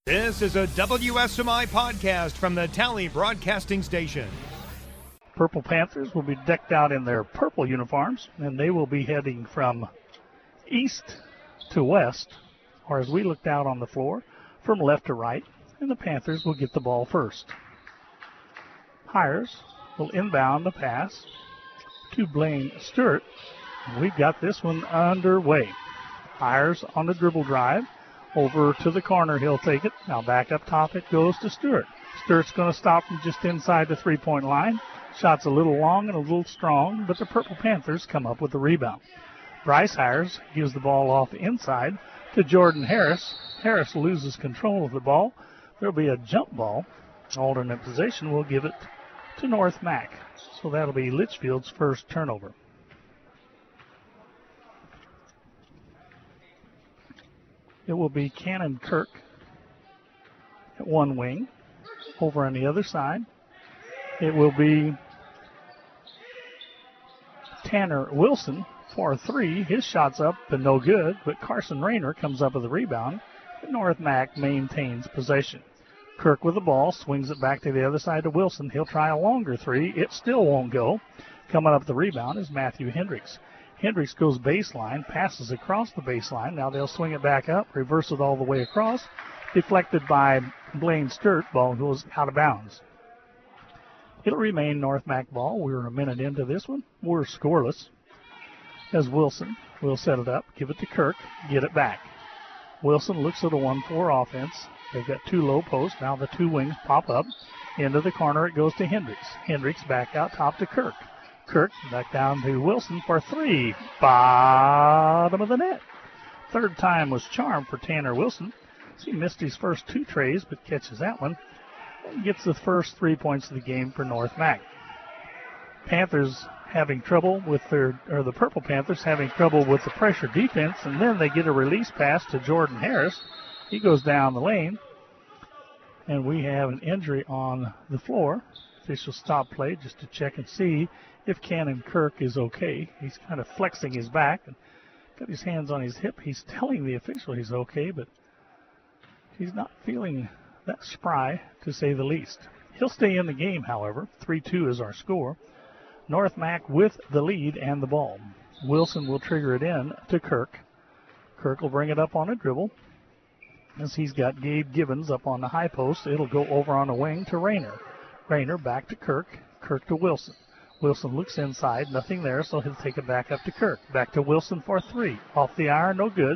This is a WSMI podcast from the Tally Broadcasting Station. Purple Panthers will be decked out in their purple uniforms, and they will be heading from east to west, or as we looked out on the floor, from left to right, and the Panthers will get the ball first. Hires will inbound the pass to Blaine Stewart. We've got this one underway. Hires on the dribble drive. Over to the corner, he'll take it. Now back up top it goes to Stewart. Stewart's going to stop from just inside the three-point line. Shot's a little long and a little strong, but the Purple Panthers come up with the rebound. Bryce Hires gives the ball off inside to Jordan Harris. Harris loses control of the ball. There'll be a jump ball. Alternate possession will give it to North Mac. So that'll be Litchfield's first turnover. It will be Cannon Kirk at one wing. Over on the other side, it will be Tanner Wilson for three. His shot's up and no good, but Carson Rayner comes up with the rebound. And North Mac maintains possession. Kirk with the ball, swings it back to the other side to Wilson. He'll try a longer three. It still won't go. Coming up the rebound is Matthew Hendricks. Hendricks goes baseline, passes across the baseline. Now they'll swing it back up, reverse it all the way across. Deflected by Blaine Stewart. Ball goes out of bounds. It'll remain North Mac ball. We're a minute into this one. We're scoreless. As Wilson will set it up, give it to Kirk, get it back. Wilson looks at a 1-4 offense. They've got two low posts. Now the two wings pop up. Into the corner it goes to Hendricks. Hendricks back out top to Kirk. Kirk back down to Wilson for three. Bottom of the net. Third time was charm for Tanner Wilson. He missed his first two trays, but catches that one and gets the first 3 points of the game for North Mac. Panthers having trouble with the Purple Panthers having trouble with the pressure defense, and then they get a release pass to Jordan Harris. He goes down the lane, and we have an injury on the floor. Officials stop play just to check and see if Cannon Kirk is okay. He's kind of flexing his back and got his hands on his hip. He's telling the official he's okay, but he's not feeling that spry, to say the least. He'll stay in the game, however. 3-2 is our score. North Mac with the lead and the ball. Wilson will trigger it in to Kirk. Kirk will bring it up on a dribble. As he's got Gabe Gibbons up on the high post, it'll go over on the wing to Rayner. Rayner back to Kirk. Kirk to Wilson. Wilson looks inside. Nothing there, so he'll take it back up to Kirk. Back to Wilson for three. Off the iron, no good.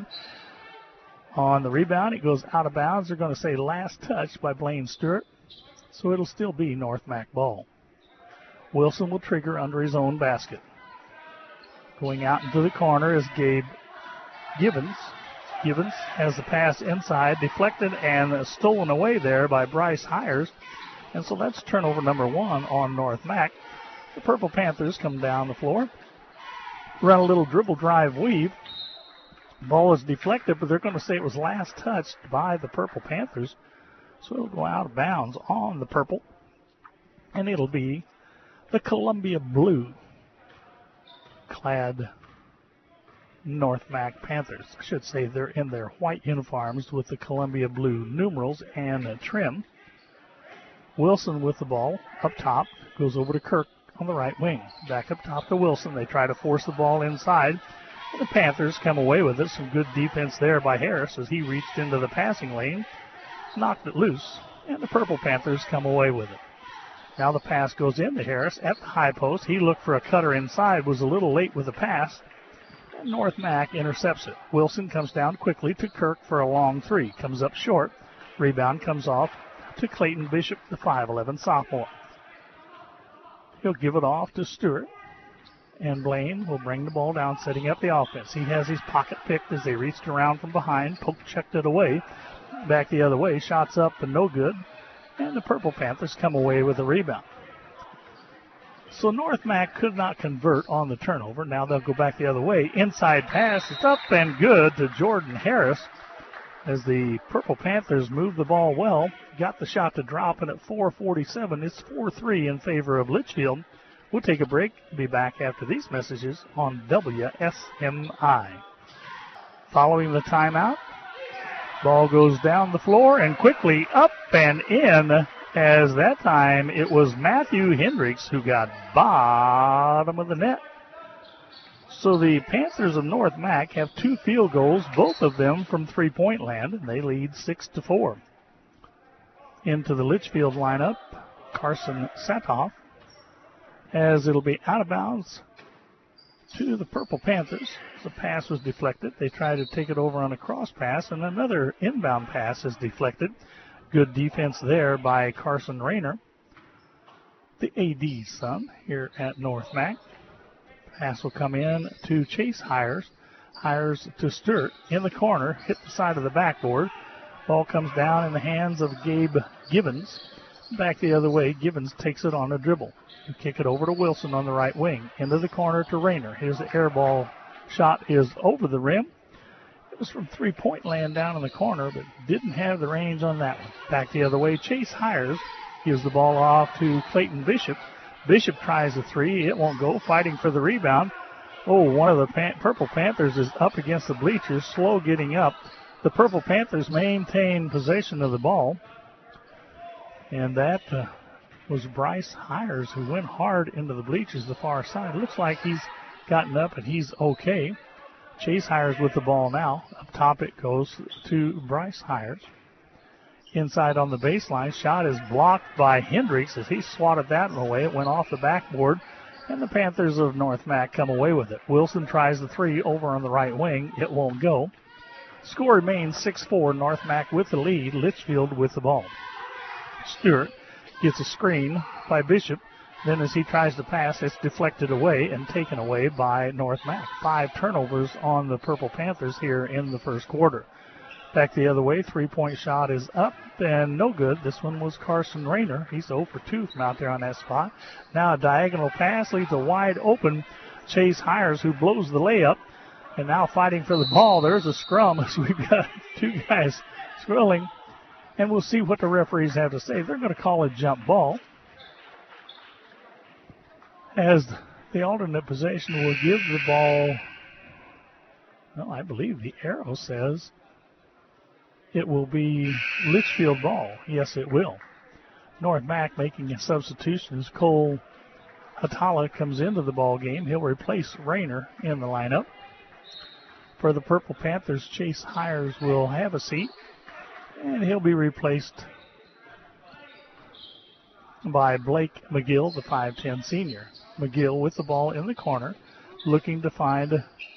On the rebound, it goes out of bounds. They're going to say last touch by Blaine Stewart. So it'll still be North Mac ball. Wilson will trigger under his own basket. Going out into the corner is Gabe Gibbons. Gibbons has the pass inside, deflected and stolen away there by Bryce Hires. And so that's turnover number one on North Mac. The Purple Panthers come down the floor, run a little dribble drive weave. Ball is deflected, but they're going to say it was last touched by the Purple Panthers. So it'll go out of bounds on the purple. And it'll be the Columbia Blue clad North Mac Panthers. I should say they're in their white uniforms with the Columbia Blue numerals and trim. Wilson with the ball up top, goes over to Kirk on the right wing. Back up top to Wilson. They try to force the ball inside. And the Panthers come away with it. Some good defense there by Harris as he reached into the passing lane, knocked it loose, and the Purple Panthers come away with it. Now the pass goes into Harris at the high post. He looked for a cutter inside, was a little late with the pass, and North Mac intercepts it. Wilson comes down quickly to Kirk for a long three. Comes up short. Rebound comes off to Clayton Bishop, the 5'11 sophomore. He'll give it off to Stewart, and Blaine will bring the ball down, setting up the offense. He has his pocket picked as they reached around from behind. Poke checked it away. Back the other way. Shots up and no good. And the Purple Panthers come away with a rebound. So North Mac could not convert on the turnover. Now they'll go back the other way. Inside pass. It's up and good to Jordan Harris as the Purple Panthers move the ball well. Got the shot to drop, and at 4:47, it's 4-3 in favor of Litchfield. We'll take a break. Be back after these messages on WSMI. Following the timeout, Ball goes down the floor and quickly up and in, as that time it was Matthew Hendricks who got bottom of the net. So the Panthers of North Mac have 2 field goals, both of them from three-point land, and they lead 6-4. Into the Litchfield lineup, Carson Satoff, as it'll be out of bounds to the Purple Panthers. The pass was deflected. They tried to take it over on a cross pass, and another inbound pass is deflected. Good defense there by Carson Rayner, the AD's son here at North Mac. Pass will come in to Chase Hires. Hires to Sturt in the corner, hit the side of the backboard. Ball comes down in the hands of Gabe Gibbons. Back the other way, Gibbons takes it on a dribble. You kick it over to Wilson on the right wing. Into the corner to Rayner. Here's the air ball. Shot is over the rim. It was from three-point land down in the corner, but didn't have the range on that one. Back the other way, Chase Hires gives the ball off to Clayton Bishop. Bishop tries a three. It won't go. Fighting for the rebound. Oh, one of the Purple Panthers is up against the bleachers, slow getting up. The Purple Panthers maintain possession of the ball. And that was Bryce Hires, who went hard into the bleachers the far side. Looks like he's gotten up and he's okay. Chase Hires with the ball now. Up top it goes to Bryce Hires. Inside on the baseline. Shot is blocked by Hendricks as he swatted that one away. It went off the backboard, and the Panthers of North Mac come away with it. Wilson tries the three over on the right wing. It won't go. Score remains 6-4. North Mac with the lead. Litchfield with the ball. Stewart gets a screen by Bishop. Then as he tries to pass, it's deflected away and taken away by North Mac. 5 turnovers on the Purple Panthers here in the first quarter. Back the other way, three-point shot is up and no good. This one was Carson Rayner. He's 0 for 2 from out there on that spot. Now a diagonal pass leads a wide open Chase Hires, who blows the layup. And now fighting for the ball. There's a scrum as we've got 2 guys scrolling. And we'll see what the referees have to say. They're going to call a jump ball, as the alternate possession will give the ball. Well, I believe the arrow says it will be Litchfield ball. Yes, it will. North Mac making a substitution as Cole Hatala comes into the ball game. He'll replace Rayner in the lineup. For the Purple Panthers, Chase Hires will have a seat, and he'll be replaced by Blake McGill, the 5'10 senior. McGill with the ball in the corner, looking to find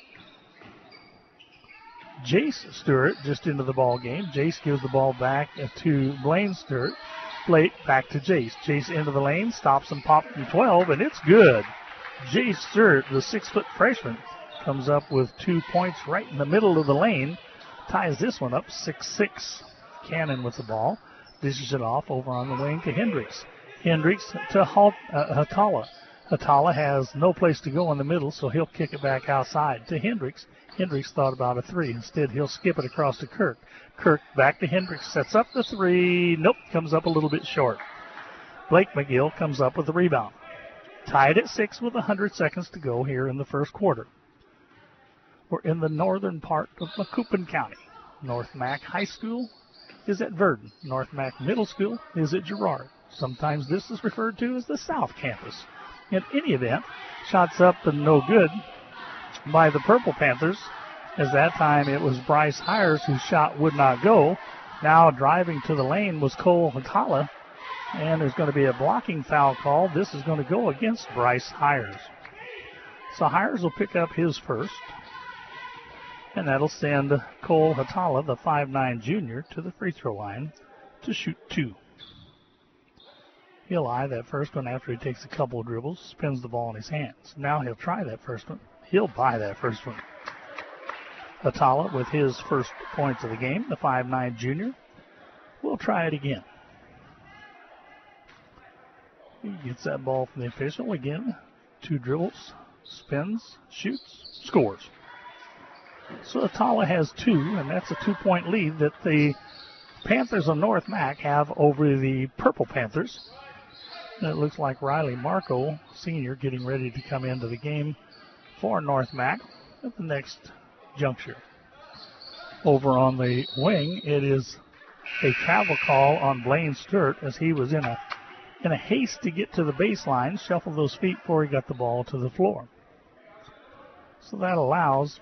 Jace Stewart just into the ball game. Jace gives the ball back to Blaine Stewart. Blake back to Jace. Jace into the lane, stops and pops from 12, and it's good. Jace Stewart, the 6-foot freshman, comes up with 2 points right in the middle of the lane. Ties this one up 6-6. Cannon with the ball. Dishes it off over on the wing to Hendricks. Hendricks to Hatala. Hatala has no place to go in the middle, so he'll kick it back outside to Hendricks. Hendricks thought about a three. Instead, he'll skip it across to Kirk. Kirk back to Hendricks. Sets up the three. Nope, comes up a little bit short. Blake McGill comes up with the rebound. Tied at 6 with 100 seconds to go here in the first quarter. We're in the northern part of Macoupin County. North Mac High School is at Verdon. North Mac Middle School is at Girard. Sometimes this is referred to as the South Campus. In any event, shots up and no good by the Purple Panthers, as that time it was Bryce Hires whose shot would not go. Now driving to the lane was Cole Hatala, and there's going to be a blocking foul call. This is going to go against Bryce Hires. So Hires will pick up his first, and that'll send Cole Hatala, the 5'9 junior, to the free throw line to shoot 2. He'll eye that first one after he takes a couple of dribbles, spins the ball in his hands. Now he'll try that first one. He'll buy that first one. Hatala with his first points of the game, the 5'9 junior. We'll try it again. He gets that ball from the official again. 2 dribbles, spins, shoots, scores. So Hatala has 2, and that's a 2-point lead that the Panthers of North Mac have over the Purple Panthers. And it looks like Riley Marco, senior, getting ready to come into the game for North Mac at the next juncture. Over on the wing, it is a travel call on Blaine Stewart as he was in a haste to get to the baseline, shuffled those feet before he got the ball to the floor. So that allows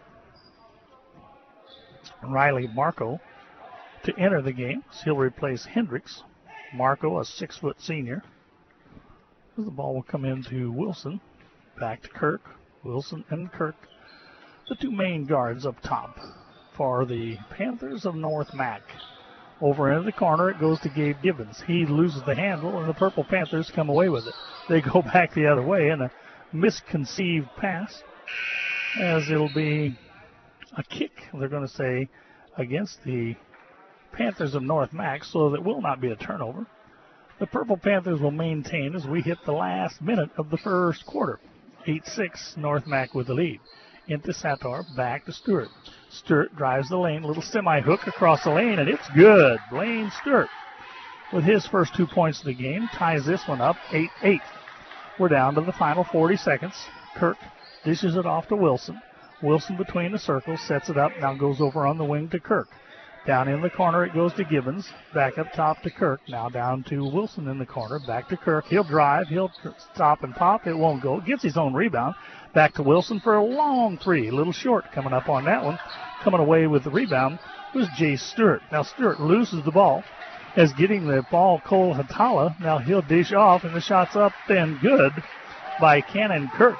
Riley Marco to enter the game. So he'll replace Hendricks. Marco, a 6-foot senior. The ball will come into Wilson. Back to Kirk. Wilson and Kirk, the two main guards up top for the Panthers of North Mac. Over into the corner, it goes to Gabe Gibbons. He loses the handle, and the Purple Panthers come away with it. They go back the other way in a misconceived pass, as it'll be a kick, they're going to say, against the Panthers of North Mac, so that will not be a turnover. The Purple Panthers will maintain as we hit the last minute of the first quarter. 8-6, North Mac with the lead. Into Satar, back to Stewart. Stewart drives the lane, little semi-hook across the lane, and it's good. Blaine Stewart, with his first 2 points of the game, ties this one up, 8-8. We're down to the final 40 seconds. Kirk dishes it off to Wilson. Wilson between the circles, sets it up, now goes over on the wing to Kirk. Down in the corner it goes to Gibbons. Back up top to Kirk. Now down to Wilson in the corner. Back to Kirk. He'll drive. He'll stop and pop. It won't go. Gets his own rebound. Back to Wilson for a long three. A little short coming up on that one. Coming away with the rebound was Jay Stewart. Now Stewart loses the ball as getting the ball Cole Hatala. Now he'll dish off, and the shot's up and good by Cannon Kirk.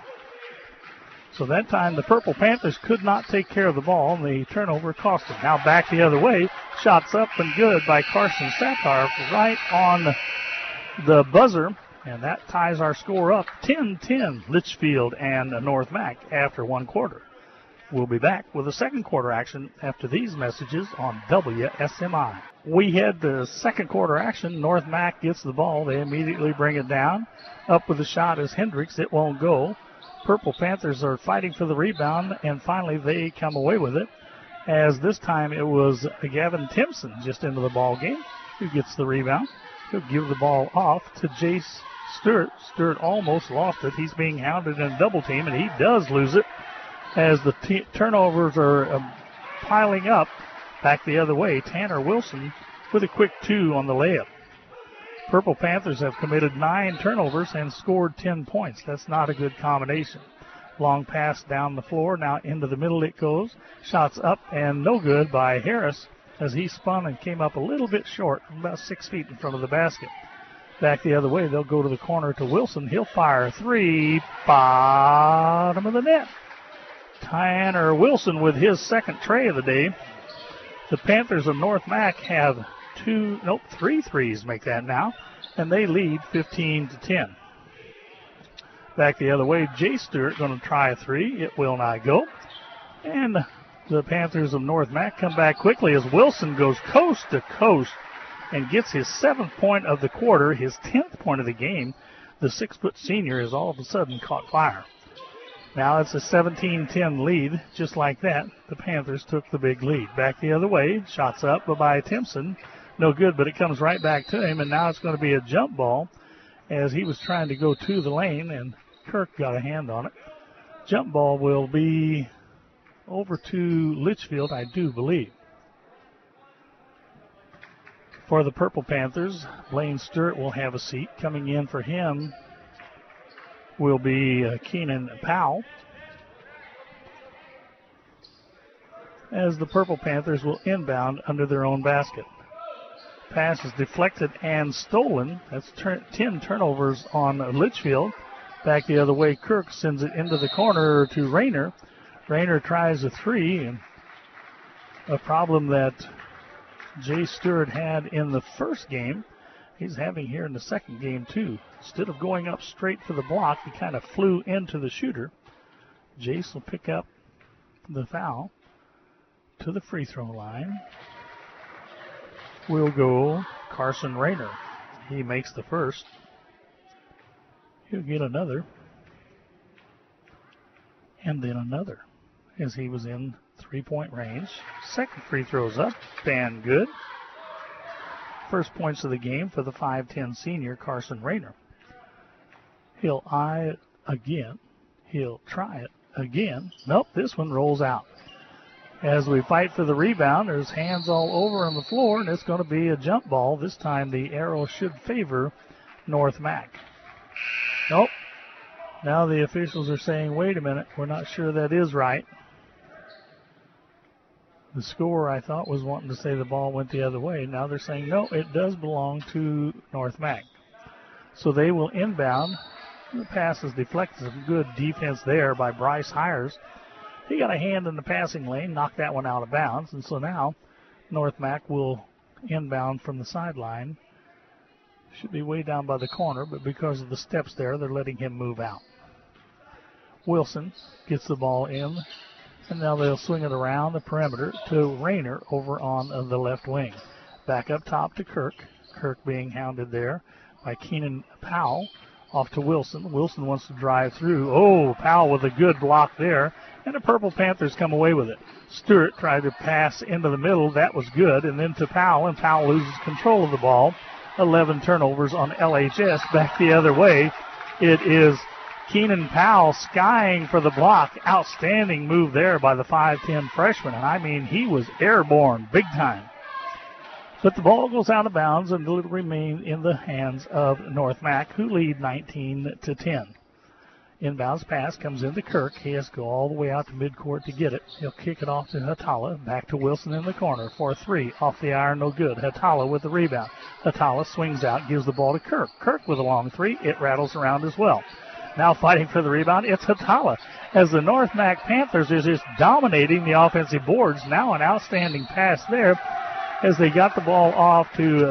So that time the Purple Panthers could not take care of the ball, and the turnover cost them. Now back the other way. Shots up and good by Carson Satar right on the buzzer. And that ties our score up 10-10, Litchfield and North Mac after one quarter. We'll be back with the second quarter action after these messages on WSMI. We had the second quarter action. North Mac gets the ball. They immediately bring it down. Up with the shot is Hendricks. It won't go. Purple Panthers are fighting for the rebound, and finally they come away with it, as this time it was Gavin Timpson just into the ball game who gets the rebound. He'll give the ball off to Jace Stewart. Stewart almost lost it. He's being hounded in a double team, and he does lose it as the turnovers are piling up. Back the other way, Tanner Wilson with a quick 2 on the layup. Purple Panthers have committed 9 turnovers and scored 10 points. That's not a good combination. Long pass down the floor. Now into the middle it goes. Shots up and no good by Harris as he spun and came up a little bit short, about 6 feet in front of the basket. Back the other way, they'll go to the corner to Wilson. He'll fire 3, bottom of the net. Tanner Wilson with his second tray of the day. The Panthers of North Mac have 3 threes make that now, and they lead 15-10. Back the other way, Jay Stewart going to try a 3. It will not go. And the Panthers of North Mac come back quickly as Wilson goes coast to coast and gets his 7th point of the quarter, his 10th point of the game. The 6-foot senior has all of a sudden caught fire. Now it's a 17-10 lead. Just like that, the Panthers took the big lead. Back the other way, shots up by Timpson. No good, but it comes right back to him, and now it's going to be a jump ball as he was trying to go to the lane, and Kirk got a hand on it. Jump ball will be over to Litchfield, I do believe. For the Purple Panthers, Blaine Stewart will have a seat. Coming in for him will be Keenan Powell, as the Purple Panthers will inbound under their own basket. Pass is deflected and stolen. That's 10 turnovers on Litchfield. Back the other way, Kirk sends it into the corner to Rayner. Rayner tries a 3, and a problem that Jay Stewart had in the first game, he's having here in the second game too. Instead of going up straight for the block, he kind of flew into the shooter. Jace will pick up the foul to the free throw line. Will go Carson Rayner. He makes the first. He'll get another. And then another as he was in 3-point range. Second free throw's up and good. First points of the game for the 5'10 senior Carson Rayner. He'll eye it again. He'll try it again. Nope, this one rolls out. As we fight for the rebound, there's hands all over on the floor, and it's going to be a jump ball. This time the arrow should favor North Mac. Nope. Now the officials are saying, wait a minute, we're not sure that is right. The scorer, I thought, was wanting to say the ball went the other way. Now they're saying, no, it does belong to North Mac. So they will inbound. The pass is deflected. Some good defense there by Bryce Hires. He got a hand in the passing lane, knocked that one out of bounds. And so now North Mac will inbound from the sideline. Should be way down by the corner, but because of the steps there, they're letting him move out. Wilson gets the ball in, and now they'll swing it around the perimeter to Rayner over on the left wing. Back up top to Kirk. Kirk being hounded there by Keenan Powell. Off to Wilson. Wilson wants to drive through. Oh, Powell with a good block there, and the Purple Panthers come away with it. Stewart tried to pass into the middle. That was good, and then to Powell, and Powell loses control of the ball. 11 turnovers on LHS. Back the other way. It is Keenan Powell skying for the block. Outstanding move there by the 5'10 freshman. And I mean, he was airborne big time. But the ball goes out of bounds and it'll remain in the hands of North Mac, who lead 19-10. Inbounds pass comes into Kirk. He has to go all the way out to midcourt to get it. He'll kick it off to Hatala. Back to Wilson in the corner for three. Off the iron, no good. Hatala with the rebound. Hatala swings out, gives the ball to Kirk. Kirk with a long three. It rattles around as well. Now fighting for the rebound, it's Hatala. As the North Mac Panthers is just dominating the offensive boards. Now an outstanding pass there as they got the ball off to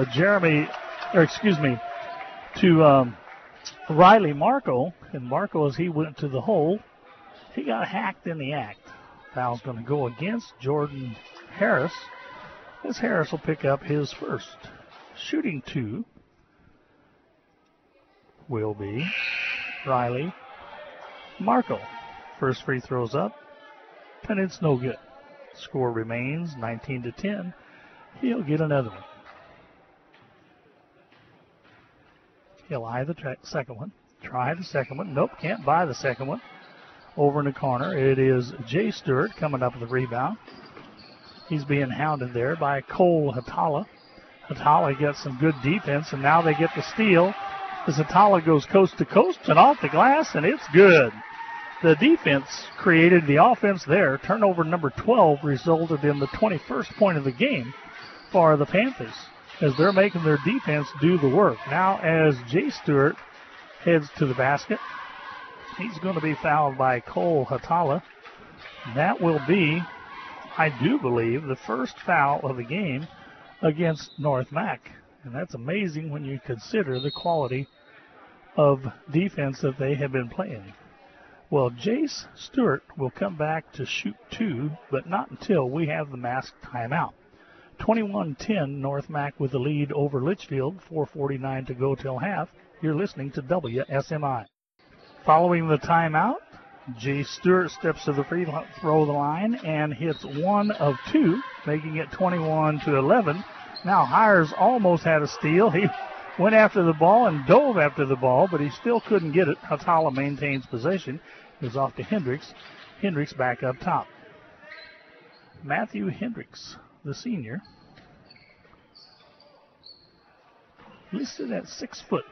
Riley Marco. And Marco, as he went to the hole, he got hacked in the act. Foul's going to go against Jordan Harris, as Harris will pick up his first. Shooting two will be Riley Marco. First free throw's up, and it's no good. Score remains 19-10. He'll get another one. He'll eye the second one. Try the second one. Nope, can't buy the second one. Over in the corner, it is Jay Stewart coming up with the rebound. He's being hounded there by Cole Hatala. Hatala gets some good defense, and now they get the steal as Hatala goes coast to coast and off the glass, and it's good. The defense created the offense there. Turnover number 12 resulted in the 21st point of the game for the Panthers, as they're making their defense do the work. Now as Jay Stewart heads to the basket, he's going to be fouled by Cole Hatala. That will be, I do believe, the first foul of the game against North Mac. And that's amazing when you consider the quality of defense that they have been playing. Well, Jace Stewart will come back to shoot two, but not until we have the masked timeout. 21-10, North Mac with the lead over Litchfield. 4:49 to go till half. You're listening to WSMI. Following the timeout, Jace Stewart steps to the free throw line and hits one of two, making it 21-11. Now Hires almost had a steal. He went after the ball and dove after the ball, but he still couldn't get it. Hatala maintains possession. It was off to Hendricks. Hendricks back up top. Matthew Hendricks, the senior, listed at 6 foot.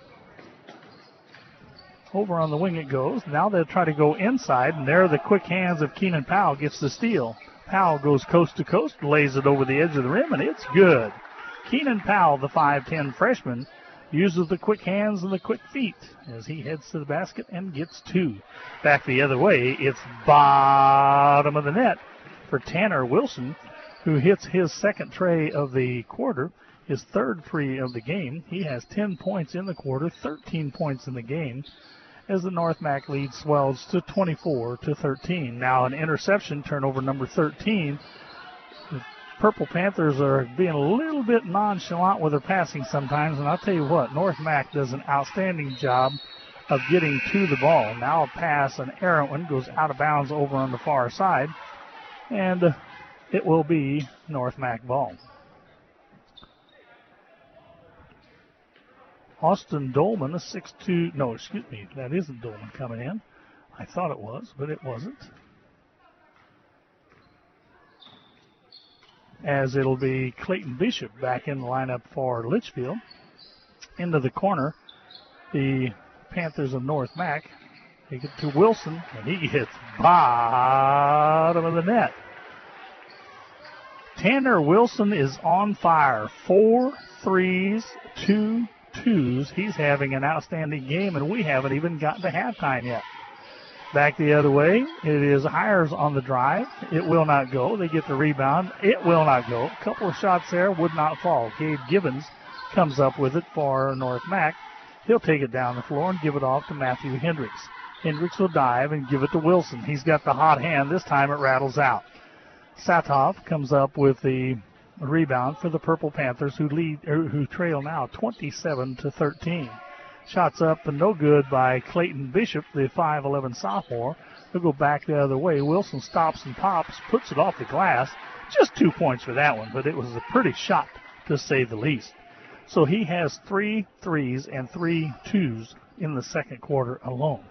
Over on the wing it goes. Now they'll try to go inside, and there the quick hands of Keenan Powell gets the steal. Powell goes coast to coast, lays it over the edge of the rim, and it's good. Keenan Powell, the 5'10 freshman, uses the quick hands and the quick feet as he heads to the basket and gets two. Back the other way, it's bottom of the net for Tanner Wilson, who hits his second tray of the quarter, his third free of the game. He has 10 points in the quarter, 13 points in the game, as the North Mac lead swells to 24-13. Now an interception, turnover number 13. The Purple Panthers are being a little bit nonchalant with their passing sometimes, and I'll tell you what, North Mac does an outstanding job of getting to the ball. Now a pass, an errant one, goes out of bounds over on the far side, and it will be North Mac ball. Austin Dolman, a 6'2", no, excuse me, that isn't Dolman coming in. I thought it was, but it wasn't. as it'll be Clayton Bishop back in the lineup for Litchfield. Into the corner, the Panthers of North Mac. They get to Wilson, and he hits bottom of the net. Tanner Wilson is on fire. 4 threes, 2 twos. He's having an outstanding game, and we haven't even gotten to halftime yet. Back the other way, it is Hires on the drive. It will not go. They get the rebound. It will not go. A couple of shots there would not fall. Gabe Gibbons comes up with it for North Mac. He'll take it down the floor and give it off to Matthew Hendricks. Hendricks will dive and give it to Wilson. He's got the hot hand. This time it rattles out. Satov comes up with the rebound for the Purple Panthers, who trail now 27-13. Shots up and no good by Clayton Bishop, the 5'11 sophomore. They'll go back the other way. Wilson stops and pops, puts it off the glass. Just 2 points for that one, but it was a pretty shot, to say the least. So he has 3 threes and 3 twos in the second quarter alone.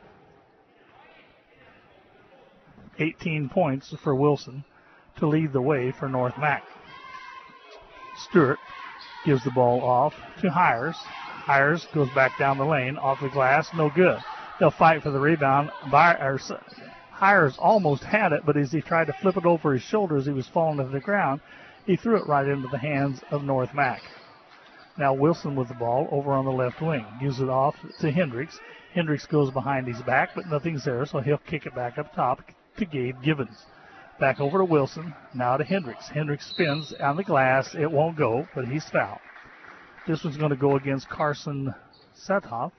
18 points for Wilson to lead the way for North Mac. Stewart gives the ball off to Hires. Hires goes back down the lane, off the glass, no good. They'll fight for the rebound. Hires almost had it, but as he tried to flip it over his shoulders, he was falling to the ground. He threw it right into the hands of North Mac. Now Wilson with the ball over on the left wing. Gives it off to Hendricks. Hendricks goes behind his back, but nothing's there, so he'll kick it back up top to Gabe Gibbons. Back over to Wilson, now to Hendricks. Hendricks spins on the glass. It won't go, but he's fouled. This one's going to go against Carson Satov,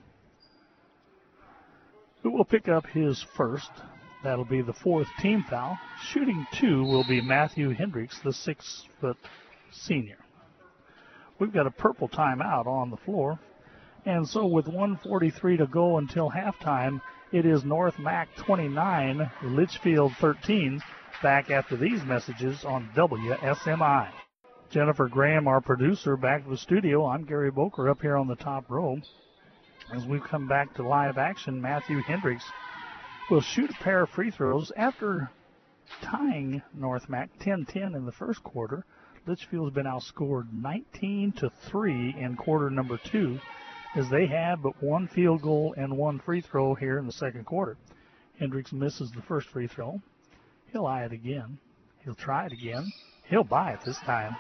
who will pick up his first. That'll be the 4th team foul. Shooting 2 will be Matthew Hendricks, the 6-foot senior. We've got a purple timeout on the floor. And so with 1:43 to go until halftime, it is North Mac 29, Litchfield 13. Back after these messages on WSMI. Jennifer Graham, our producer, back to the studio. I'm Gary Boker up here on the top row. As we come back to live action, Matthew Hendricks will shoot a pair of free throws after tying North Mac 10-10 in the first quarter. Litchfield's been outscored 19-3 in quarter number 2, as they have but 1 field goal and 1 free throw here in the second quarter. Hendricks misses the first free throw. He'll eye it again. He'll try it again. He'll buy it this time.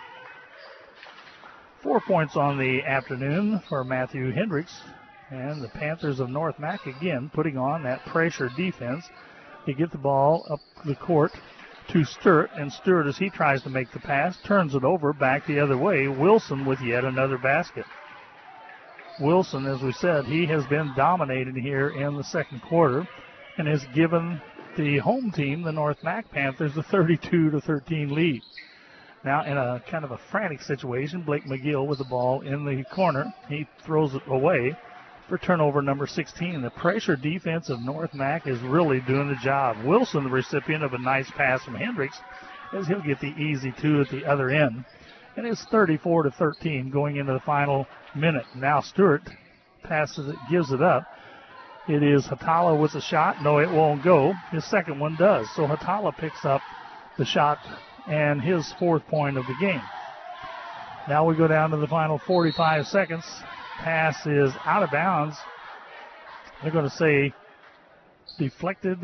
4 points on the afternoon for Matthew Hendricks. And the Panthers of North Mac again putting on that pressure defense. They get the ball up the court to Stewart. And Stewart, as he tries to make the pass, turns it over back the other way. Wilson with yet another basket. Wilson, as we said, he has been dominated here in the second quarter and has given the home team, the North Mac Panthers, a 32-13 lead. Now in a kind of a frantic situation, Blake McGill with the ball in the corner. He throws it away for turnover number 16. The pressure defense of North Mac is really doing the job. Wilson, the recipient of a nice pass from Hendricks, as he'll get the easy 2 at the other end. And it's 34-13 going into the final minute. Now Stewart passes it, gives it up. It is Hatala with a shot. No, it won't go. His second one does. So Hatala picks up the shot and his 4th point of the game. Now we go down to the final 45 seconds. Pass is out of bounds. They're going to say deflected.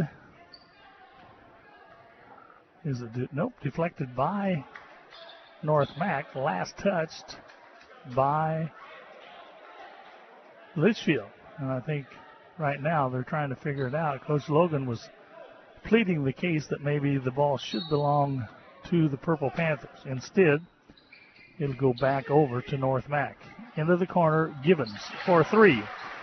Nope, deflected by North Mac. Last touched by Litchfield. And I think right now they're trying to figure it out. Coach Logan was pleading the case that maybe the ball should belong to the Purple Panthers. Instead, it'll go back over to North Mac. Into the corner, Gibbons for 3.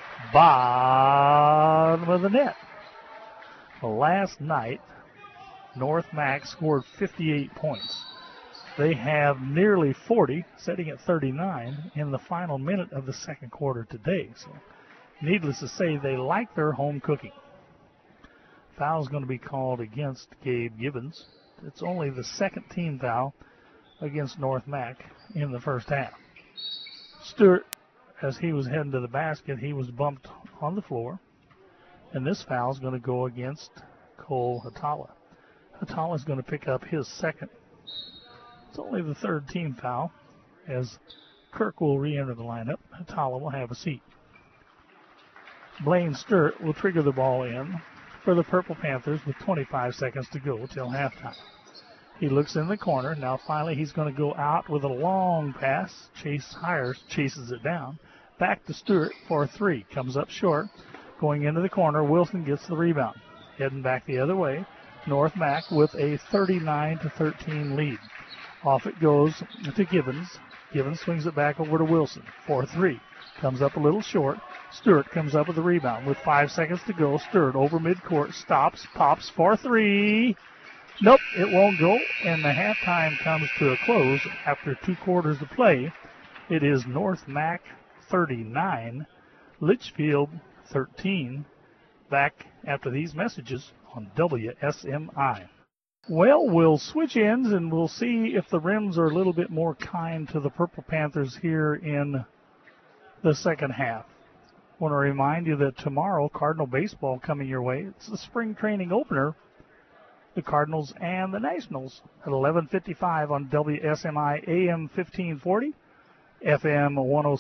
Bottom of the net. Well, last night, North Mac scored 58 points. They have nearly 40, setting at 39, in the final minute of the second quarter today. So, needless to say, they like their home cooking. Foul's going to be called against Gabe Gibbons. It's only the second team foul against North Mac in the first half. Stewart, as he was heading to the basket, he was bumped on the floor. And this foul is going to go against Cole Hatala. Hatala is going to pick up his second It's only the third team foul as Kirk will re-enter the lineup. Hatala will have a seat. Blaine Sturt will trigger the ball in for the Purple Panthers with 25 seconds to go till halftime. He looks in the corner. Now finally he's going to go out with a long pass. Chase Hires chases it down. Back to Stewart for 3. Comes up short. Going into the corner, Wilson gets the rebound. Heading back the other way, North Mac with a 39-13 lead. Off it goes to Gibbons. Gibbons swings it back over to Wilson for 3. Comes up a little short. Stewart comes up with the rebound with 5 seconds to go. Stewart over midcourt, stops, pops for 3. Nope, it won't go, and the halftime comes to a close after 2 quarters of play. It is North Mac 39, Litchfield 13. Back after these messages on WSMI. Well, we'll switch ends and we'll see if the rims are a little bit more kind to the Purple Panthers here in the second half. I want to remind you that tomorrow, Cardinal baseball coming your way. It's the spring training opener, the Cardinals and the Nationals at 11:55 on WSMI AM 1540, FM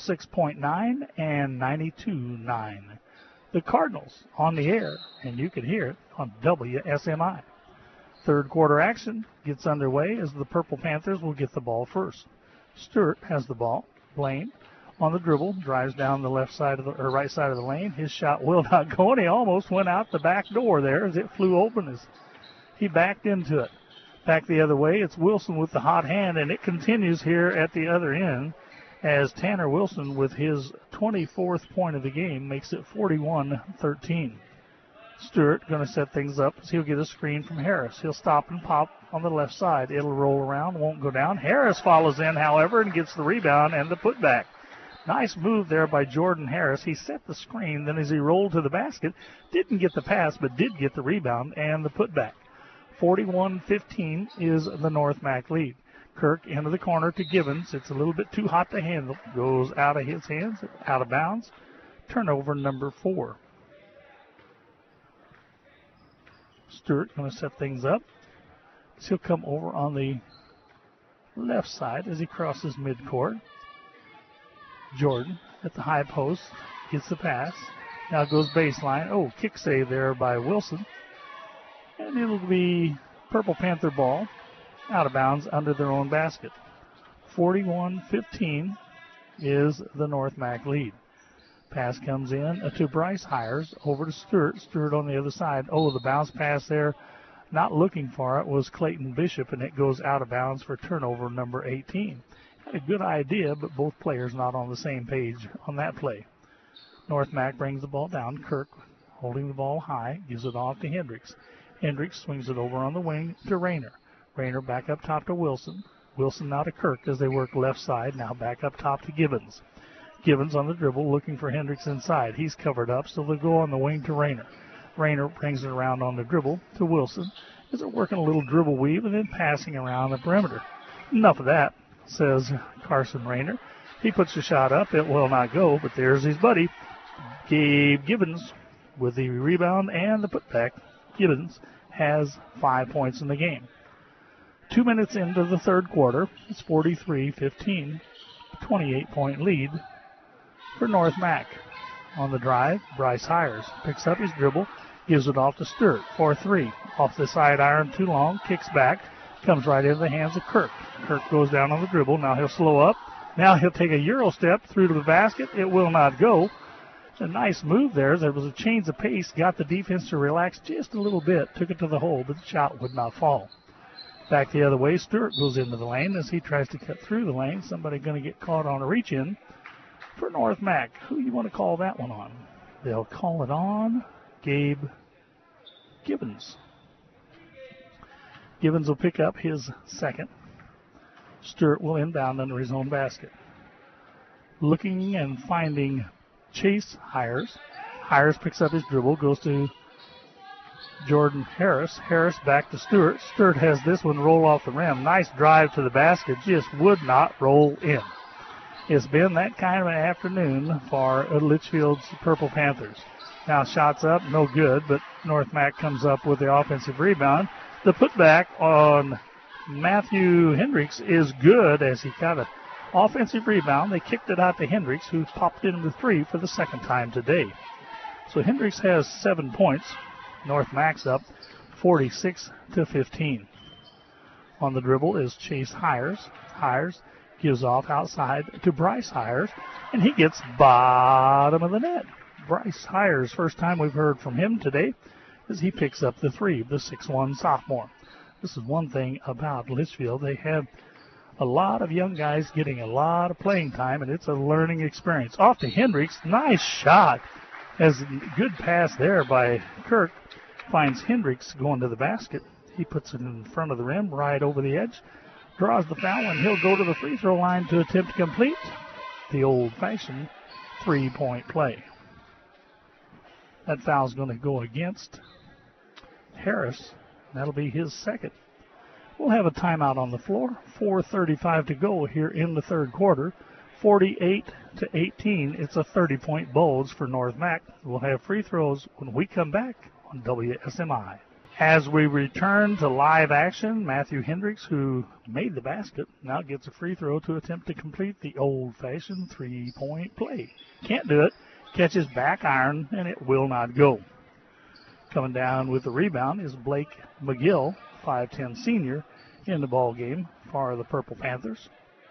106.9 and 92.9. The Cardinals on the air, and you can hear it on WSMI. Third quarter action gets underway as the Purple Panthers will get the ball first. Stewart has the ball. Blaine on the dribble, drives down the left side of the or right side of the lane. His shot will not go, and he almost went out the back door there as it flew open as he backed into it. Back the other way, it's Wilson with the hot hand, and it continues here at the other end as Tanner Wilson with his 24th point of the game makes it 41-13. Stewart going to set things up as he'll get a screen from Harris. He'll stop and pop on the left side. It'll roll around, won't go down. Harris follows in, however, and gets the rebound and the putback. Nice move there by Jordan Harris. He set the screen, then as he rolled to the basket, didn't get the pass, but did get the rebound and the putback. 41-15 is the North Mac lead. Kirk into the corner to Gibbons. It's a little bit too hot to handle. Goes out of his hands, out of bounds. Turnover number 4. Stewart going to set things up. He'll come over on the left side as he crosses midcourt. Jordan at the high post gets the pass. Now goes baseline. Oh, kick save there by Wilson. And it'll be Purple Panther ball out of bounds under their own basket. 41-15 is the North Mac lead. Pass comes in to Bryce Hires over to Stewart. Stewart on the other side. Oh, the bounce pass there, not looking for it, was Clayton Bishop, and it goes out of bounds for turnover number 18. Had a good idea, but both players not on the same page on that play. North Mac brings the ball down. Kirk holding the ball high, gives it off to Hendricks. Hendricks swings it over on the wing to Rayner. Rayner back up top to Wilson. Wilson now to Kirk as they work left side. Now back up top to Gibbons. Gibbons on the dribble looking for Hendricks inside. He's covered up, so they'll go on the wing to Rayner. Rayner brings it around on the dribble to Wilson as they're working a little dribble weave and then passing around the perimeter. Enough of that, says Carson Rayner. He puts the shot up. It will not go, but there's his buddy, Gabe Gibbons, with the rebound and the putback. Gibbons has 5 points in the game. 2 minutes into the third quarter, it's 43-15, 28-point lead for North Mac. On the drive, Bryce Hires picks up his dribble, gives it off to Stewart for 3. Off the side iron, too long, kicks back, comes right into the hands of Kirk. Kirk goes down on the dribble. Now he'll slow up. Now he'll take a Euro step through to the basket. It will not go. It's a nice move there. There was a change of pace, got the defense to relax just a little bit, took it to the hole, but the shot would not fall. Back the other way, Stewart goes into the lane as he tries to cut through the lane. Somebody going to get caught on a reach-in for North Mac. Who you want to call that one on? They'll call it on Gabe Gibbons. Gibbons will pick up his second. Stewart will inbound under his own basket. Looking and finding Chase Hires. Hires picks up his dribble, goes to Jordan Harris. Harris back to Stewart. Stewart has this one roll off the rim. Nice drive to the basket, just would not roll in. It's been that kind of an afternoon for Litchfield's Purple Panthers. Now shots up, no good, but North Mac comes up with the offensive rebound. The putback on Matthew Hendricks is good as he got an offensive rebound. They kicked it out to Hendricks, who popped into the three for the second time today. So Hendricks has 7 points. North Mac's up 46-15. On the dribble is Chase Hires. Hires gives off outside to Bryce Hires, and he gets bottom of the net. Bryce Hires, first time we've heard from him today, as he picks up the three, the 6'1 sophomore. This is one thing about Litchfield. They have a lot of young guys getting a lot of playing time, and it's a learning experience. Off to Hendricks. Nice shot. As good pass there by Kirk. Finds Hendricks going to the basket. He puts it in front of the rim, right over the edge. Draws the foul, and he'll go to the free throw line to attempt to complete the old-fashioned three-point play. That foul's going to go against Harris. That'll be his second. We'll have a timeout on the floor. 4:35 to go here in the third quarter. 48-18. It's a 30-point bulge for North Mac. We'll have free throws when we come back on WSMI. As we return to live action, Matthew Hendricks, who made the basket, now gets a free throw to attempt to complete the old-fashioned three-point play. Can't do it. Catches back iron, and it will not go. Coming down with the rebound is Blake McGill, 5'10 senior, in the ball game for the Purple Panthers.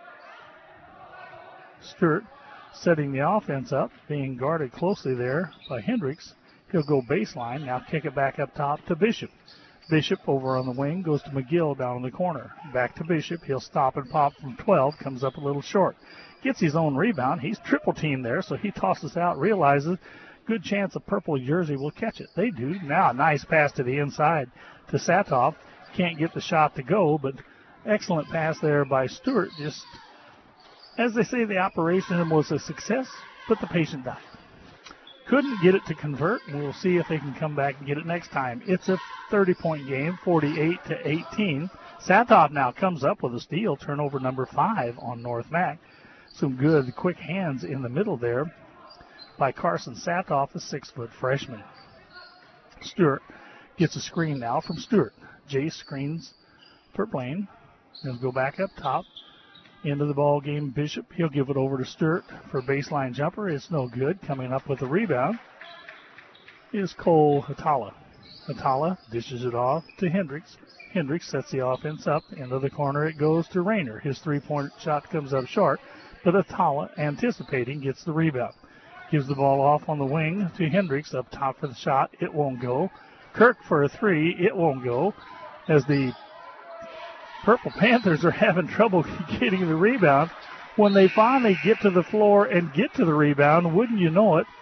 Stewart setting the offense up, being guarded closely there by Hendricks. He'll go baseline, now kick it back up top to Bishop. Bishop over on the wing goes to McGill down in the corner. Back to Bishop. He'll stop and pop from 12, comes up a little short. Gets his own rebound. He's triple teamed there, so he tosses out, realizes good chance a purple jersey will catch it. They do. Now a nice pass to the inside to Satov. Can't get the shot to go, but excellent pass there by Stewart. Just, as they say, the operation was a success, but the patient died. Couldn't get it to convert, and we'll see if they can come back and get it next time. It's a 30-point game, 48-18. Satov now comes up with a steal, turnover number 5 on North Mac. Some good quick hands in the middle there by Carson Satov, a 6-foot freshman. Stewart gets a screen now from Stewart. Jace screens for Blaine. He'll go back up top. Into the ball game, Bishop. He'll give it over to Stewart for a baseline jumper. It's no good. Coming up with a rebound is Cole Hatala. Hatala dishes it off to Hendricks. Hendricks sets the offense up. Into the corner it goes to Rayner. His three-point shot comes up short, but Hatala, anticipating, gets the rebound. Gives the ball off on the wing to Hendricks. Up top for the shot. It won't go. Kirk for a three. It won't go. As the Purple Panthers are having trouble getting the rebound. When they finally get to the floor and get to the rebound, wouldn't you know it,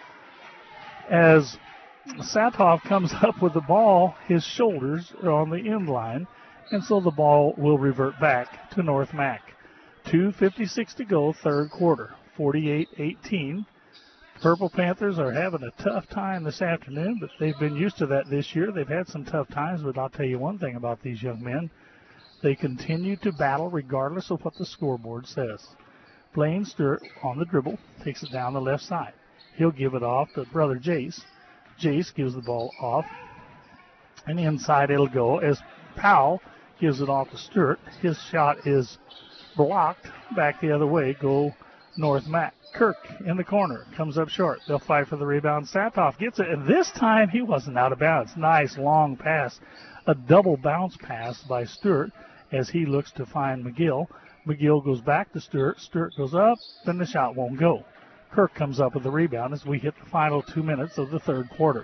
as Satov comes up with the ball, his shoulders are on the end line, and so the ball will revert back to North Mac. 2:56 to go, third quarter, 48-18. Purple Panthers are having a tough time this afternoon, but they've been used to that this year. They've had some tough times, but I'll tell you one thing about these young men. They continue to battle regardless of what the scoreboard says. Blaine Stewart on the dribble, takes it down the left side. He'll give it off to brother Jace. Jace gives the ball off, and inside it'll go as Powell gives it off to Stewart. His shot is blocked. Back the other way, go North Mac. Kirk in the corner, comes up short. They'll fight for the rebound. Satov gets it, and this time he wasn't out of bounds. Nice long pass, a double bounce pass by Stewart as he looks to find McGill. McGill goes back to Stewart. Stewart goes up, then the shot won't go. Kirk comes up with the rebound as we hit the final 2 minutes of the third quarter.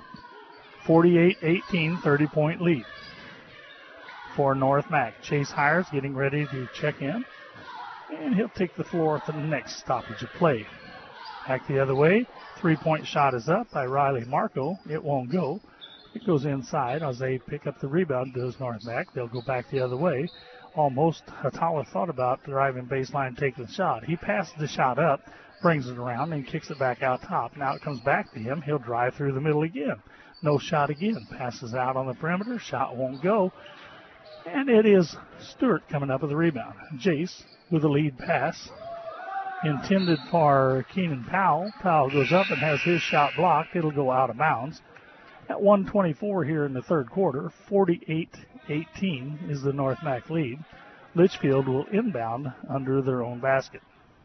48-18, 30-point lead for North Mac. Chase Hires getting ready to check in, and he'll take the floor for the next stoppage of play. Back the other way, three-point shot is up by Riley Marco. It won't go. It goes inside as they pick up the rebound, does North Mac. They'll go back the other way. Almost Hatala thought about driving baseline, taking the shot. He passes the shot up, brings it around, and kicks it back out top. Now it comes back to him. He'll drive through the middle again. No shot again. Passes out on the perimeter. Shot won't go. And it is Stewart coming up with the rebound. Jace with a lead pass intended for Keenan Powell. Powell goes up and has his shot blocked. It'll go out of bounds. At 1:24 here in the third quarter, 48-18 is the North Mac lead. Litchfield will inbound under their own basket.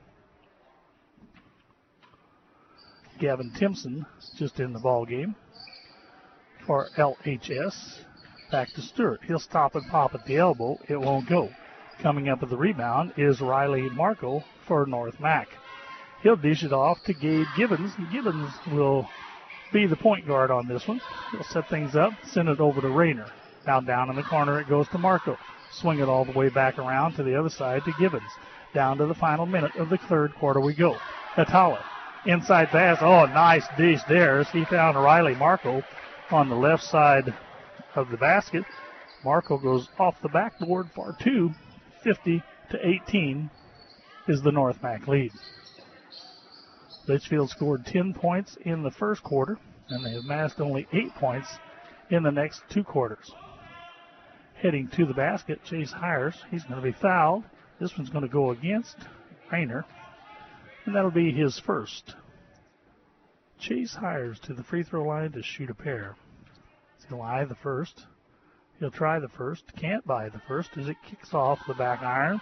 Gavin Timpson just in the ball game for LHS. Back to Stewart. He'll stop and pop at the elbow. It won't go. Coming up with the rebound is Riley Marco for North Mac. He'll dish it off to Gabe Gibbons. Gibbons will be the point guard on this one. He'll set things up, send it over to Rayner. Now down in the corner it goes to Marco. Swing it all the way back around to the other side to Gibbons. Down to the final minute of the third quarter we go. Atala. Inside pass. Oh, nice dish there as he found Riley Marco on the left side of the basket. Marco goes off the backboard for two. 50-18 is the North Mac lead. Litchfield scored 10 points in the first quarter, and they have amassed only 8 points in the next 2 quarters. Heading to the basket, Chase Hires. He's going to be fouled. This one's going to go against Rayner, and that'll be his first. Chase Hires to the free throw line to shoot a pair. He'll eye the first. He'll try the first. Can't buy the first as it kicks off the back iron.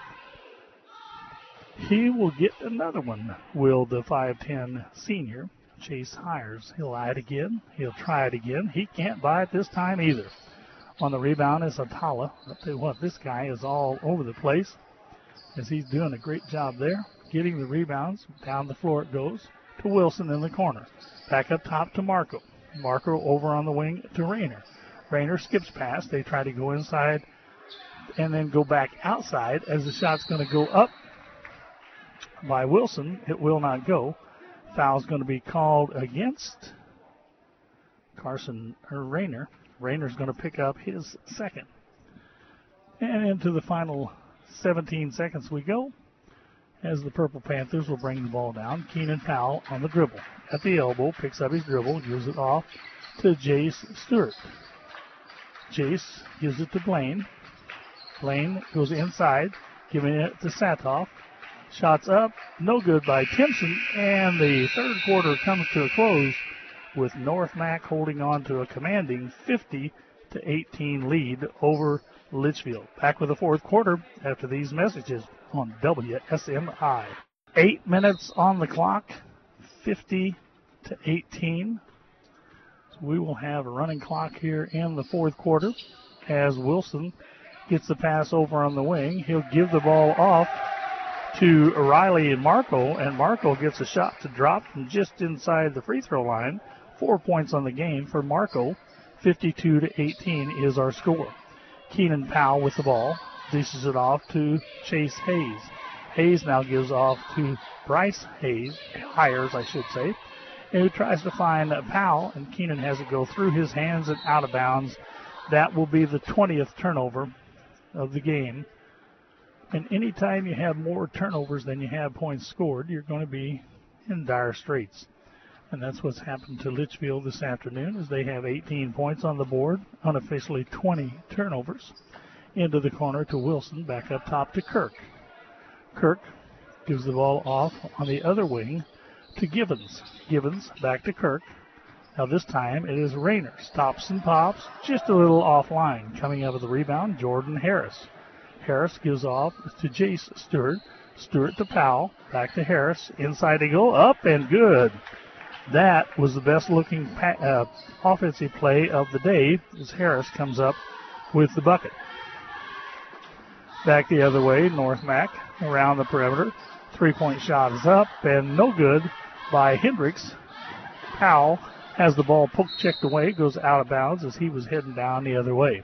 He will get another one, will the 5'10 senior, Chase Hires. He'll eye it again. He'll try it again. He can't buy it this time either. On the rebound is Atala. I'll tell you what, this guy is all over the place as he's doing a great job there. Getting the rebounds. Down the floor it goes to Wilson in the corner. Back up top to Marco. Marco over on the wing to Rayner. Rayner skips past. They try to go inside and then go back outside as the shot's going to go up by Wilson. It will not go. Foul's going to be called against Rayner. Rayner's going to pick up his second. And into the final 17 seconds we go as the Purple Panthers will bring the ball down. Keenan Powell on the dribble. At the elbow, picks up his dribble, gives it off to Jace Stewart. Jace gives it to Blaine. Blaine goes inside, giving it to Satoff. Shots up, no good by Timpson, and the third quarter comes to a close with North Mac holding on to a commanding 50-18 lead over Litchfield. Back with the fourth quarter after these messages on WSMI. 8 minutes on the clock, 50-18. So we will have a running clock here in the fourth quarter as Wilson gets the pass over on the wing. He'll give the ball off to Riley and Marco gets a shot to drop from just inside the free throw line. 4 points on the game for Marco. 52-18 is our score. Keenan Powell with the ball. Dishes it off to Chase Hayes. Hayes now gives off to Bryce Hires, I should say, who tries to find Powell, and Keenan has it go through his hands and out of bounds. That will be the 20th turnover of the game. And anytime you have more turnovers than you have points scored, you're going to be in dire straits. And that's what's happened to Litchfield this afternoon, as they have 18 points on the board, unofficially 20 turnovers. Into the corner to Wilson, back up top to Kirk. Kirk gives the ball off on the other wing to Gibbons. Gibbons back to Kirk. Now this time it is Rayner. Stops and pops, just a little offline. Coming up with the rebound, Jordan Harris. Harris gives off to Jace Stewart. Stewart to Powell. Back to Harris. Inside they go. Up and good. That was the best looking offensive play of the day as Harris comes up with the bucket. Back the other way, North Mac around the perimeter. 3-point shot is up and no good by Hendricks. Powell has the ball poke checked away, goes out of bounds as he was heading down the other way.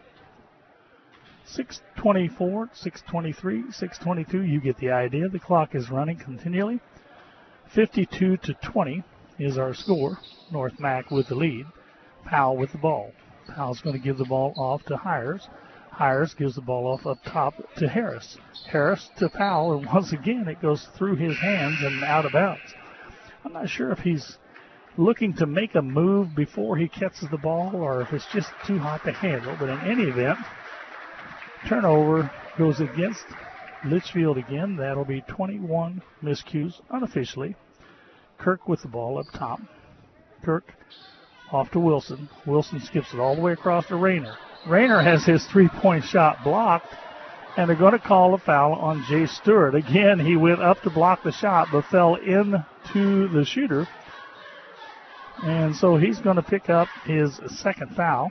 6:24, 6:23, 6:22, you get the idea. The clock is running continually. 52-20 is our score. North Mac with the lead. Powell with the ball. Powell's going to give the ball off to Hires. Hires gives the ball off up top to Harris. Harris to Powell, and once again it goes through his hands and out of bounds. I'm not sure if he's looking to make a move before he catches the ball or if it's just too hot to handle, but in any event, turnover goes against Litchfield again. That'll be 21 miscues unofficially. Kirk with the ball up top. Kirk off to Wilson. Wilson skips it all the way across to Rayner. Rayner has his 3-point shot blocked, And they're going to call a foul on Jay Stewart. Again, he went up to block the shot, but fell into the shooter. And so he's going to pick up his second foul.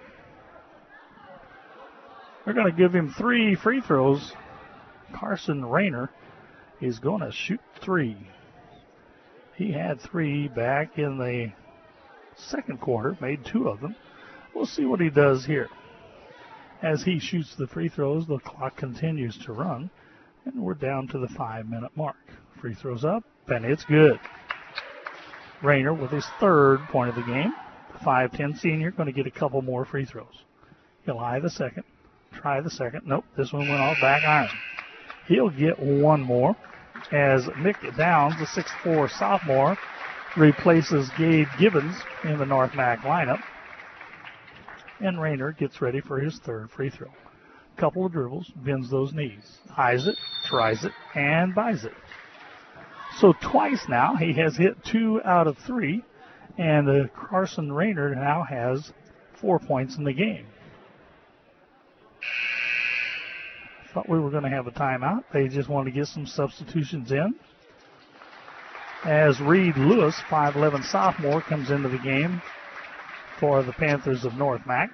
They're going to give him 3 free throws. Carson Rayner is going to shoot 3. He had 3 back in the second quarter, made 2 of them. We'll see what he does here. As he shoots the free throws, the clock continues to run, and we're down to the 5-minute mark. Free throws up, and it's good. Rayner with his 3rd point of the game. The 5'10 senior going to get a couple more free throws. He'll eye the second, try the second. Nope, this one went off back iron. He'll get 1 more as Mick Downs, the 6'4 sophomore, replaces Gabe Gibbons in the North Mac lineup. And Rayner gets ready for his 3rd free throw. Couple of dribbles, bends those knees, eyes it, tries it, and buys it. So twice now he has hit 2 out of 3, and Carson Rayner now has 4 points in the game. Thought we were going to have a timeout. They just want to get some substitutions in. As Reed Lewis, 5'11 sophomore, comes into the game for the Panthers of North Mac.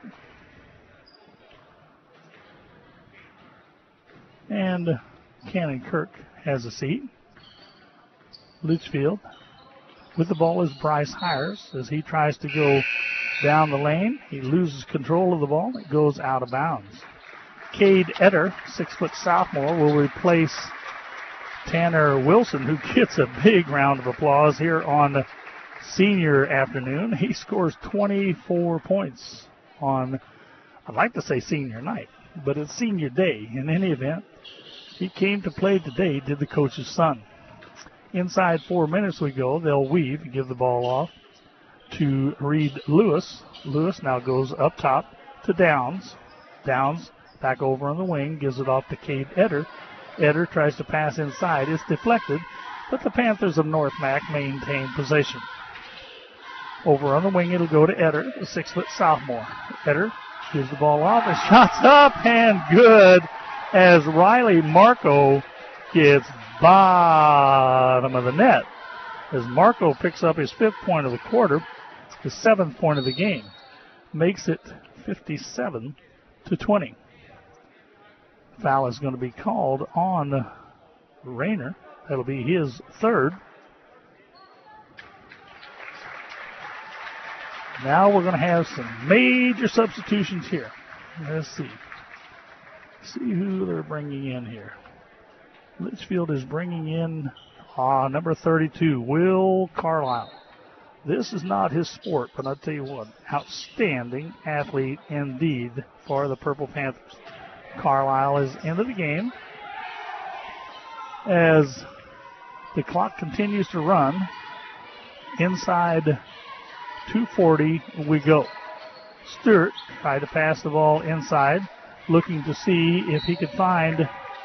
And Cannon Kirk has a seat. Litchfield with the ball is Bryce Hires as he tries to go down the lane. He loses control of the ball. It goes out of bounds. Cade Etter, 6' sophomore, will replace Tanner Wilson, who gets a big round of applause here on senior afternoon. He scores 24 points on, I'd like to say senior night, but it's senior day. In any event, he came to play today, did the coach's son. Inside 4 minutes we go. They'll weave and give the ball off to Reed Lewis. Lewis now goes up top to Downs. Downs back over on the wing, gives it off to Cade Etter. Etter tries to pass inside. It's deflected, but the Panthers of North Mac maintain possession. Over on the wing, it'll go to Etter, the 6' sophomore. Etter gives the ball off, and shots up and good as Riley Marco gets bottom of the net. As Marco picks up his 5th point of the quarter, his 7th point of the game, makes it 57-20. Foul is going to be called on Rayner. That'll be his 3rd. Now we're going to have some major substitutions here. Let's see. See who they're bringing in here. Litchfield is bringing in number 32, Will Carlisle. This is not his sport, but I'll tell you what, outstanding athlete indeed for the Purple Panthers. Carlisle is into the game as the clock continues to run. Inside 2:40 we go. Stewart tried to pass the ball inside, looking to see if he could find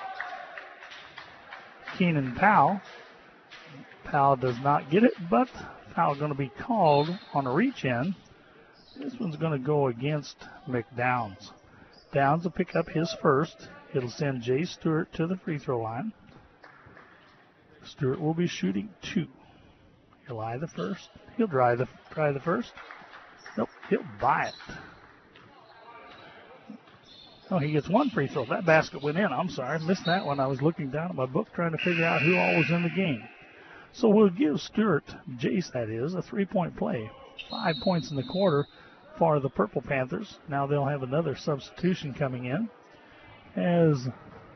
Keenan Powell. Powell does not get it, but foul going to be called on a reach-in. This one's going to go against McDowns. Downs will pick up his 1st. It'll send Jay Stewart to the free throw line. Stewart will be shooting 2. He'll eye the 1st. He'll try the 1st. Nope, he'll buy it. Oh, he gets 1 free throw. That basket went in. I'm sorry. I missed that one. I was looking down at my book trying to figure out who all was in the game. So we'll give Stewart, Jace that is, a 3-point play. 5 points in the quarter for the Purple Panthers. Now they'll have another substitution coming in as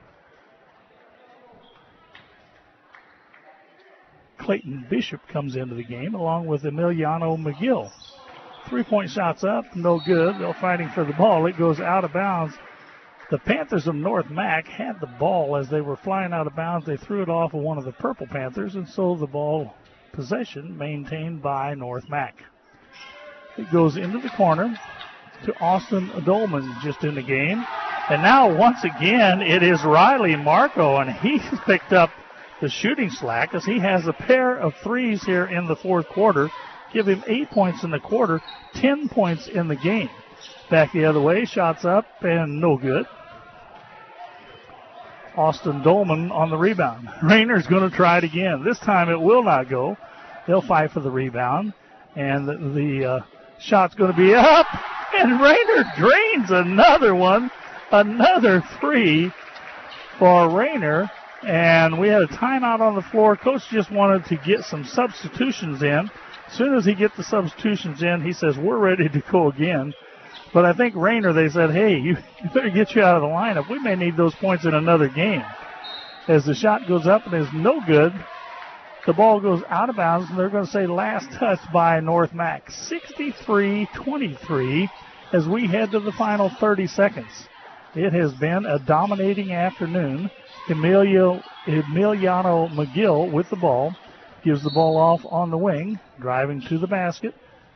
Clayton Bishop comes into the game along with Emiliano McGill. 3-point shots up, no good. They're fighting for the ball. It goes out of bounds. The Panthers of North Mac had the ball as they were flying out of bounds. They threw it off of one of the Purple Panthers, and so the ball possession maintained by North Mac. It goes into the corner to Austin Dolman just in the game. And now once again it is Riley Marco, and he's picked up the shooting slack as he has a pair of threes here in the 4th quarter. Give him 8 points in the quarter, 10 points in the game. Back the other way, shots up and no good. Austin Dolman on the rebound. Raynor's going to try it again. This time it will not go. They'll fight for the rebound. And the shot's going to be up. And Rayner drains another one. Another three for Rayner. And we had a timeout on the floor. Coach just wanted to get some substitutions in. As soon as he gets the substitutions in, he says, we're ready to go again. But I think Rayner, they said, hey, you better get you out of the lineup. We may need those points in another game. As the shot goes up and is no good, the ball goes out of bounds, and they're going to say last touch by North Mac. 63-23 as we head to the final 30 seconds. It has been a dominating afternoon. Emiliano McGill with the ball. Gives the ball off on the wing. Driving to the basket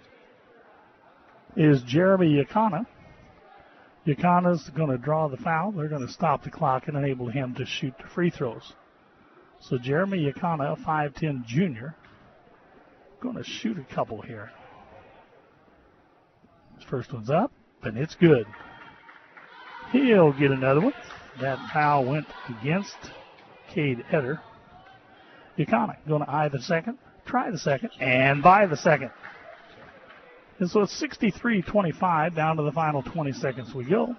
is Jeremy Yakana. Yakana's going to draw the foul. They're going to stop the clock and enable him to shoot the free throws. So Jeremy Yakana, a 5'10 junior, going to shoot a couple here. His first one's up, and it's good. He'll get another one. That foul went against Cade Eder. Yakana going to eye the second, try the second, and buy the second. And so it's 63-25, down to the final 20 seconds we go.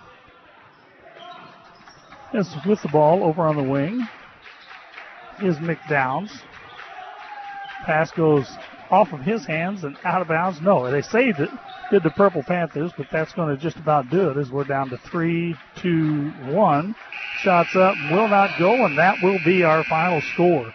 As with the ball over on the wing is McDowns. Pass goes off of his hands and out of bounds. No, they saved it. Did the Purple Panthers, but that's going to just about do it as we're down to 3-2-1. Shots up, will not go, and that will be our final score.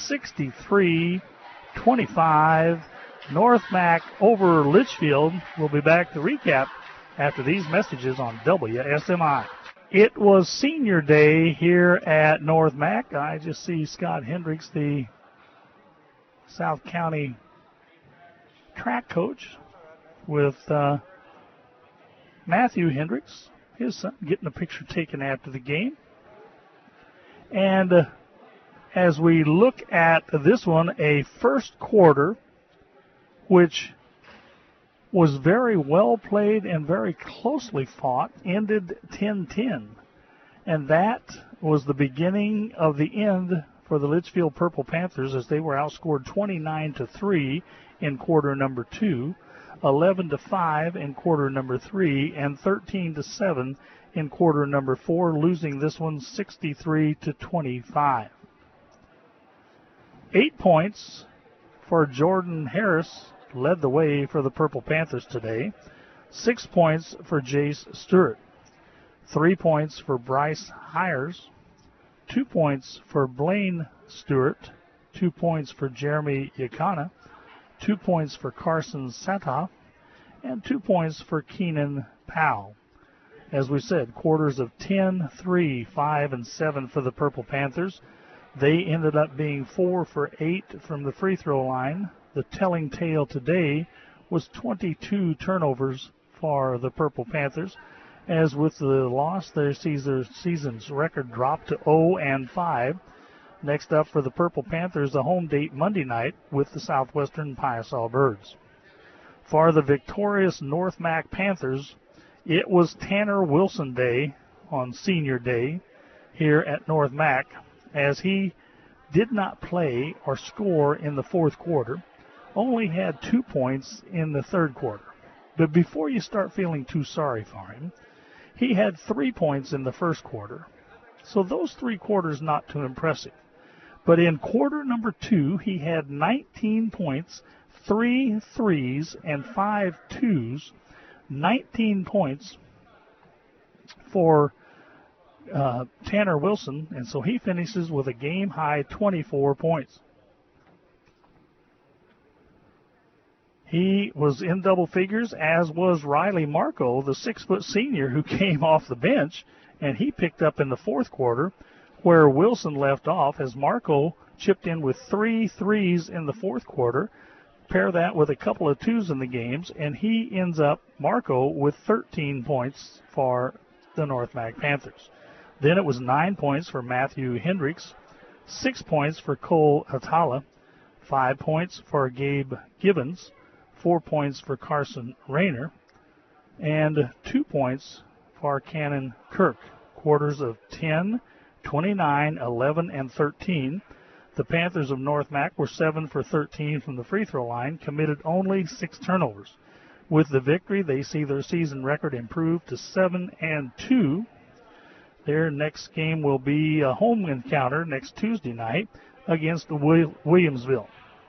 63-25. North Mac over Litchfield. We'll be back to recap after these messages on WSMI. It was senior day here at North Mac. I just see Scott Hendricks, the South County track coach, with Matthew Hendricks, his son, getting a picture taken after the game. And as we look at this one, a first quarter which was very well played and very closely fought, ended 10-10. And that was the beginning of the end for the Litchfield Purple Panthers as they were outscored 29-3 in quarter number 2, 11-5 in quarter number 3, and 13-7 in quarter number 4, losing this one 63-25. 8 points for Jordan Harris led the way for the Purple Panthers today. 6 points for Jace Stewart. 3 points for Bryce Hires. 2 points for Blaine Stewart. 2 points for Jeremy Yakana. 2 points for Carson Satoff. And 2 points for Keenan Powell. As we said, quarters of 10, 3, 5, and 7 for the Purple Panthers. They ended up being 4 for 8 from the free throw line. The telling tale today was 22 turnovers for the Purple Panthers. As with the loss, their season's record dropped to 0-5. Next up for the Purple Panthers, a home date Monday night with the Southwestern Piasaw Birds. For the victorious North Mac Panthers, it was Tanner Wilson Day on Senior Day here at North Mac, as he did not play or score in the fourth quarter, only had 2 points in the third quarter. But before you start feeling too sorry for him, he had 3 points in the first quarter. So those 3 quarters not too impressive. But in quarter number 2, he had 19 points, 3 threes, and 5 twos. 19 points for Tanner Wilson, and so he finishes with a game-high 24 points. He was in double figures, as was Riley Marco, the 6-foot senior who came off the bench, and he picked up in the fourth quarter where Wilson left off, as Marco chipped in with 3 threes in the fourth quarter. Pair that with a couple of twos in the games, and he ends up, Marco, with 13 points for the North Mac Panthers. Then it was 9 points for Matthew Hendricks, 6 points for Cole Atala, 5 points for Gabe Gibbons, 4 points for Carson Rayner, and 2 points for Cannon Kirk. Quarters of 10, 29, 11, and 13. The Panthers of North Mac were 7 for 13 from the free throw line, committed only 6 turnovers. With the victory, they see their season record improve to 7-2. Their next game will be a home encounter next Tuesday night against Williamsville.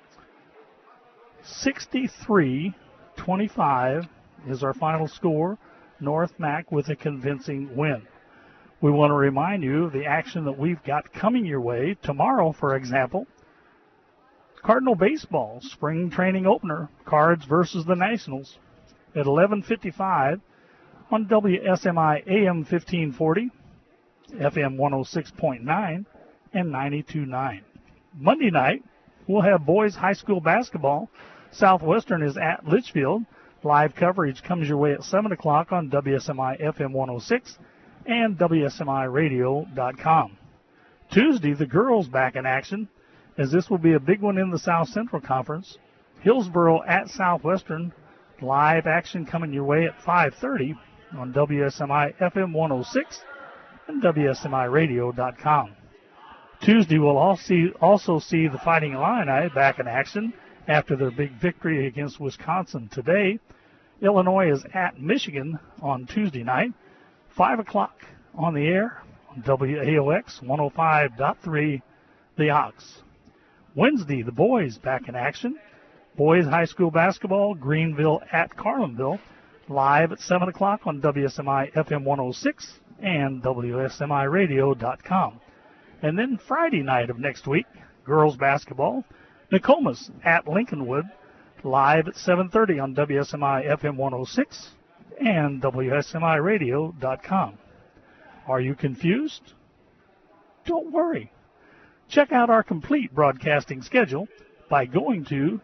63-25 is our final score. North Mac with a convincing win. We want to remind you of the action that we've got coming your way. Tomorrow, for example, Cardinal Baseball Spring Training Opener, Cards versus the Nationals at 11:55 on WSMI AM 1540, FM 106.9, and 92.9. Monday night, we'll have boys high school basketball. Southwestern is at Litchfield. Live coverage comes your way at 7 o'clock on WSMI FM 106 and WSMIRadio.com. Tuesday, the girls back in action, as this will be a big one in the South Central Conference. Hillsboro at Southwestern. Live action coming your way at 5:30 on WSMI FM 106 and WSMIRadio.com. Tuesday, we'll also see the Fighting Illini back in action after their big victory against Wisconsin today. Illinois is at Michigan on Tuesday night, 5 o'clock on the air on WAOX 105.3, the Ox. Wednesday, the boys back in action. Boys high school basketball, Greenville at Carlinville, live at 7 o'clock on WSMI FM 106 and WSMIRadio.com. And then Friday night of next week, girls basketball, Nokomis at Lincolnwood, live at 7:30 on WSMI FM 106 and WSMIRadio.com. Are you confused? Don't worry. Check out our complete broadcasting schedule by going to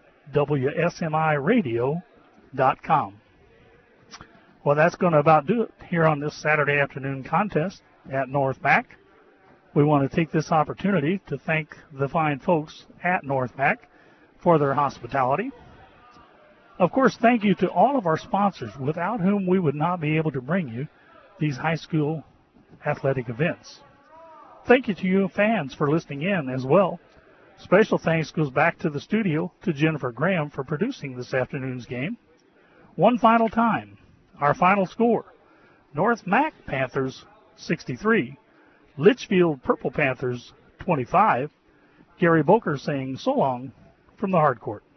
WSMIRadio.com. Well, that's going to about do it here on this Saturday afternoon contest at North Mac. We want to take this opportunity to thank the fine folks at North Mac for their hospitality. Of course, thank you to all of our sponsors, without whom we would not be able to bring you these high school athletic events. Thank you to you fans for listening in as well. Special thanks goes back to the studio to Jennifer Graham for producing this afternoon's game. One final time, our final score: North Mac Panthers 63, Litchfield Purple Panthers 25. Gary Boker saying so long from the hard court.